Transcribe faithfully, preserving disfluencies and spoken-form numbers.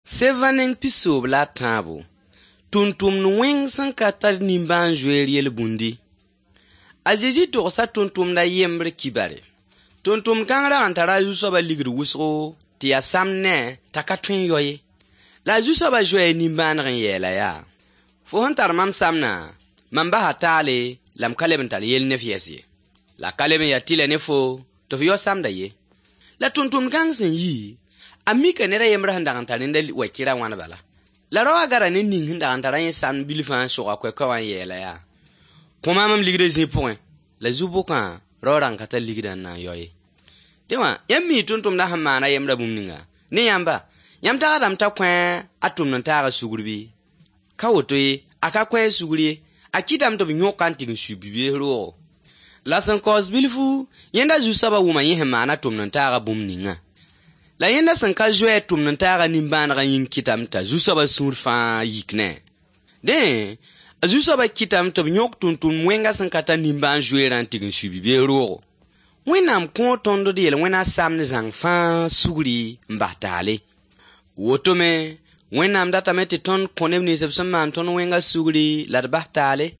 Sevaning pisob la tabo. Tuntum nu weng san katar nimban jouer yel bundi. Azizi to sa tuntum na yembre kibare. Tuntum kangra antara yusoba ligri wusro ti ya samne takatwen yoye. La yusoba jouer nimban ren yela ya. Fo hantar mam samna mamba hatale lam kaleben tal yel nef yesi. La kaleben ya tile nefo to yo samda ye. La tuntum kangsen yi amika nera yemra handa antara nda wakira wana bala. La rawa gara ne ning hinda antara yin sam bilifan so akwe kwa yela ya. Kuma mam ligre zi point. La zubo kan roran kata ligre na yoye. Dewa yammi tuntum da hamana yemra bumninga. Ne yamba yam ta adam ta kwen atum nan ta ga sugurbi. Ka wotoye aka kwen suguri akitam to nyokan tin subibe ro. La san cause bilifu yenda zu saba wuma yin mana tum nan ta ga bumninga. La yenda san ka joe tum nan ta ga nimban ga yin kitam ta zu saba surfa yikne. De azu saba kitam to nyok tuntum wenga san kata nimban joe ran tin subibe ro. Wenam ko tondo de yel wena samne zang fa suguri mbatale. Wotome wenam data meti ton konem ni sebsam man ton wenga suguri lar bahtale.